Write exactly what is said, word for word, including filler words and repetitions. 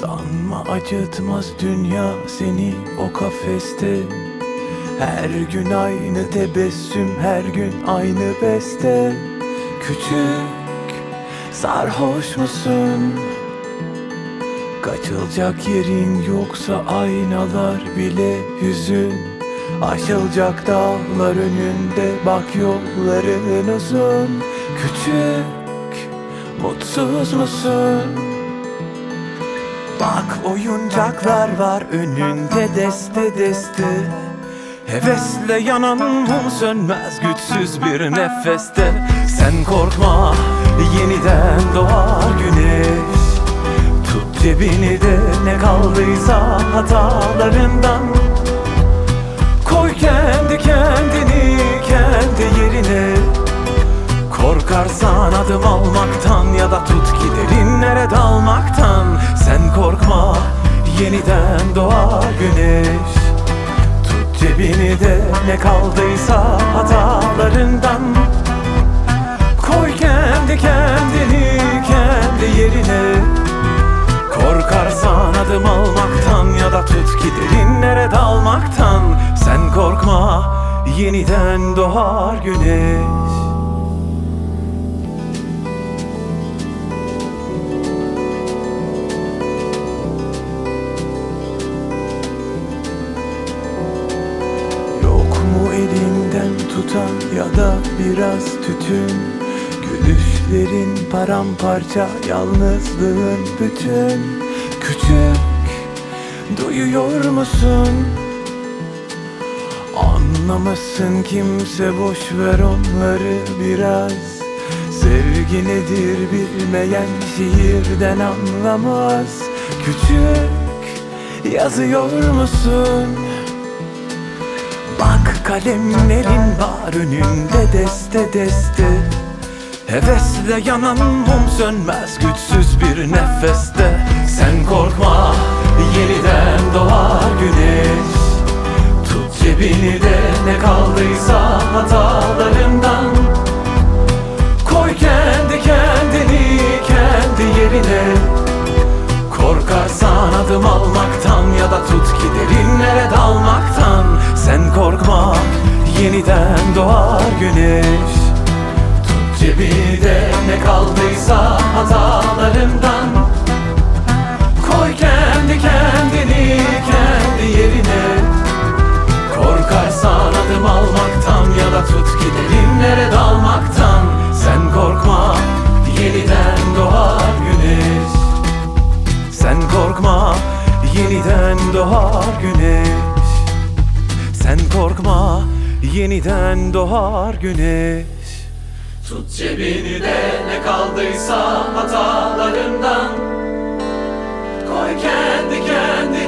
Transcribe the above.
Sanma acıtmaz dünya seni o kafeste. Her gün aynı tebessüm, her gün aynı beste. Küçük, sarhoş musun? Kaçılacak yerin yoksa aynalar bile hüzün. Aşılacak dağlar önünde, bak yolların uzun. Küçük, mutsuz musun? Bak oyuncaklar var önünde deste deste. Hevesle yanan mum sönmez güçsüz bir nefeste. Sen korkma, yeniden doğar güneş. Tut cebini de ne kaldıysa hatalarından. Koy kendi kendini kendi yerine. Korkarsan adım almaktan ya da tut ki derinlere dalmaktan. Sen korkma, yeniden doğar güneş. Tut cebini de ne kaldıysa hatalarından. Koy kendi kendini kendi yerine. Korkarsan adım almaktan ya da tut ki derinlere dalmaktan. Sen korkma, yeniden doğar güneş. Elinden tutan ya da biraz tütün. Gülüşlerin paramparça, yalnızlığın bütün. Küçük, duyuyor musun? Anlamasın kimse, boş ver onları biraz. Sevgi nedir bilmeyen şiirden anlamaz. Küçük, yazıyor musun? Bak kalemlerin var önünde deste deste. Hevesle yanan mum sönmez güçsüz bir nefeste. Sen korkma, yeniden doğar güneş. Tut cebini de ne kaldıysa hatalarından. Koy kendi kendini kendi yerine. Korkarsan adım almaktan ya da tut ki derinlere dalmaktan. Sen korkma, yeniden doğar güneş. Tut cebini de ne kaldıysa hatalarından. Koy kendi kendini kendi yerine. Korkarsan adım almaktan ya da tut ki derinlere dalmaktan. Sen korkma, yeniden doğar güneş. Sen korkma, yeniden doğar güneş. Sen korkma, yeniden doğar güneş. Tut cebini de ne kaldıysa hatalarından. Koy kendi kendi